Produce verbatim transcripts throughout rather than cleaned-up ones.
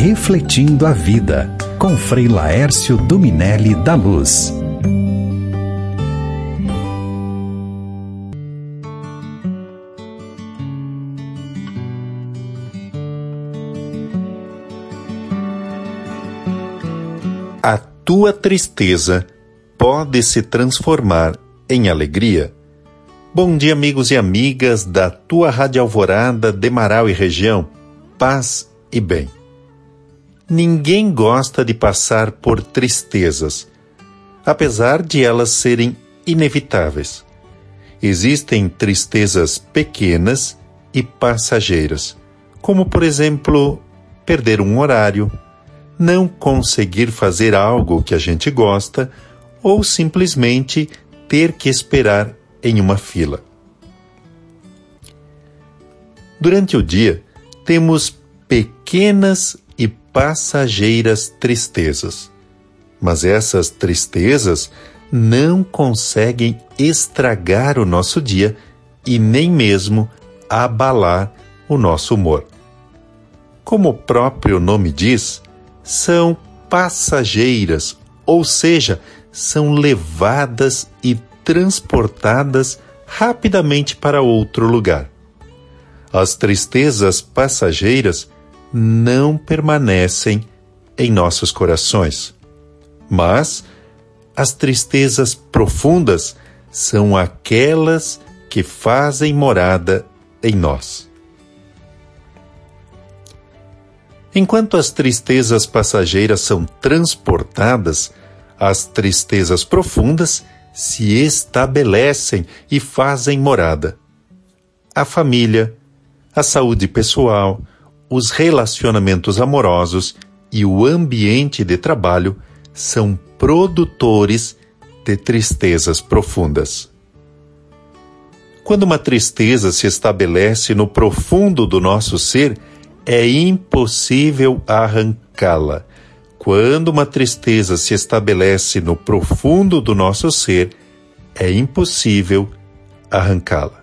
Refletindo a Vida, com Frei Laércio Dominelli da Luz. A tua tristeza pode se transformar em alegria. Bom dia, amigos e amigas da tua Rádio Alvorada, Demarau e região. Paz e bem. Ninguém gosta de passar por tristezas, apesar de elas serem inevitáveis. Existem tristezas pequenas e passageiras, como, por exemplo, perder um horário, não conseguir fazer algo que a gente gosta ou simplesmente ter que esperar em uma fila. Durante o dia, temos pequenas e passageiras tristezas, mas essas tristezas não conseguem estragar o nosso dia e nem mesmo abalar o nosso humor. Como o próprio nome diz, são passageiras, ou seja, são levadas e transportadas rapidamente para outro lugar. As tristezas passageiras não permanecem em nossos corações, mas as tristezas profundas são aquelas que fazem morada em nós. Enquanto as tristezas passageiras são transportadas, as tristezas profundas se estabelecem e fazem morada. A família, a saúde pessoal, os relacionamentos amorosos e o ambiente de trabalho são produtores de tristezas profundas. Quando uma tristeza se estabelece no profundo do nosso ser, é impossível arrancá-la. Quando uma tristeza se estabelece no profundo do nosso ser, é impossível arrancá-la.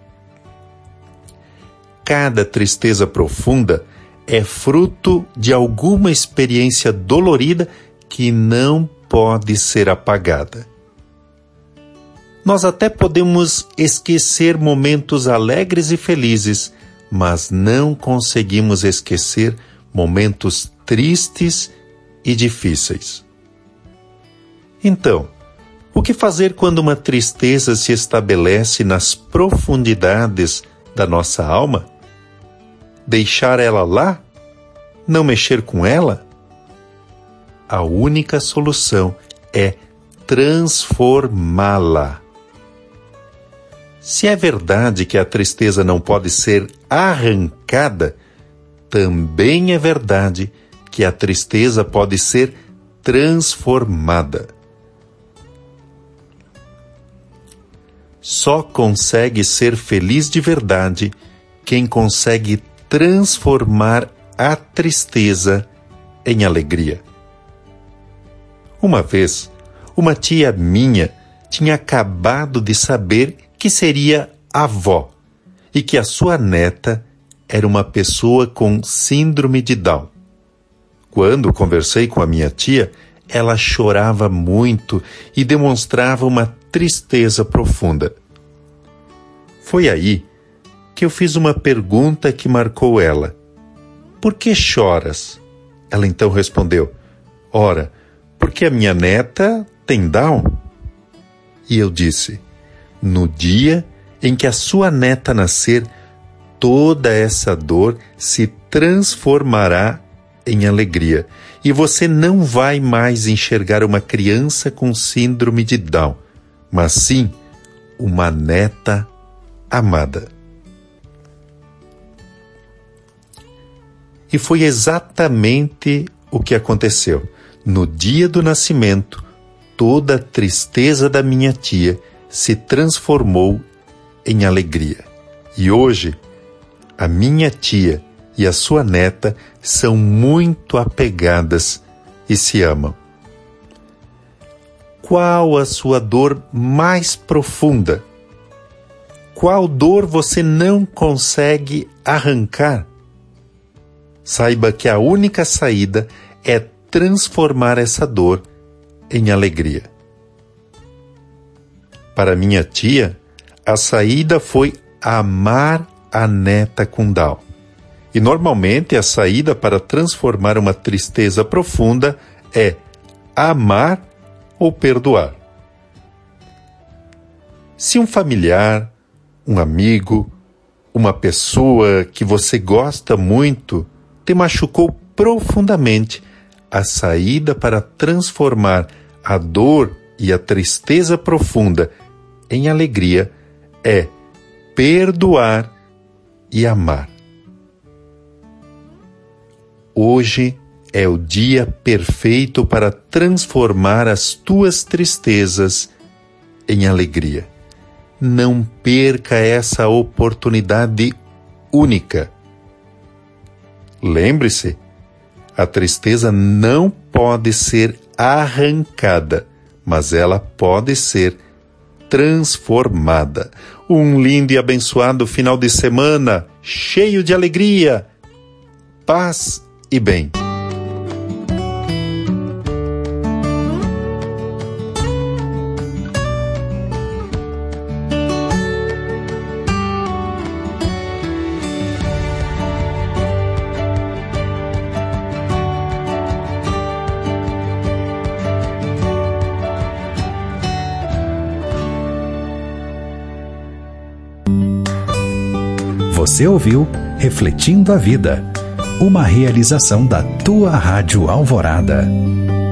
Cada tristeza profunda é fruto de alguma experiência dolorida que não pode ser apagada. Nós até podemos esquecer momentos alegres e felizes, mas não conseguimos esquecer momentos tristes e difíceis. Então, o que fazer quando uma tristeza se estabelece nas profundidades da nossa alma? Deixar ela lá? Não mexer com ela? A única solução é transformá-la. Se é verdade que a tristeza não pode ser arrancada, também é verdade que a tristeza pode ser transformada. Só consegue ser feliz de verdade quem consegue transformar a tristeza em alegria. Uma vez, uma tia minha tinha acabado de saber que seria avó e que a sua neta era uma pessoa com síndrome de Down. Quando conversei com a minha tia, ela chorava muito e demonstrava uma tristeza profunda. Foi aí que eu fiz uma pergunta que marcou ela. Por que choras? Ela então respondeu, ora, porque a minha neta tem Down. E eu disse, no dia em que a sua neta nascer, toda essa dor se transformará em alegria, e você não vai mais enxergar uma criança com síndrome de Down, mas sim uma neta amada. E foi exatamente o que aconteceu. No dia do nascimento, toda a tristeza da minha tia se transformou em alegria. E hoje, a minha tia e a sua neta são muito apegadas e se amam. Qual a sua dor mais profunda? Qual dor você não consegue arrancar? saiba que a única saída é transformar essa dor em alegria. Para minha tia, a saída foi amar a neta Kundal. E normalmente a saída para transformar uma tristeza profunda é amar ou perdoar. Se um familiar, um amigo, uma pessoa que você gosta muito te machucou profundamente, a saída para transformar a dor e a tristeza profunda em alegria é perdoar e amar. Hoje é o dia perfeito para transformar as tuas tristezas em alegria. Não perca essa oportunidade única. Lembre-se, a tristeza não pode ser arrancada, mas ela pode ser transformada. Um lindo e abençoado final de semana, cheio de alegria, paz e bem. Você ouviu Refletindo a Vida, uma realização da tua Rádio Alvorada.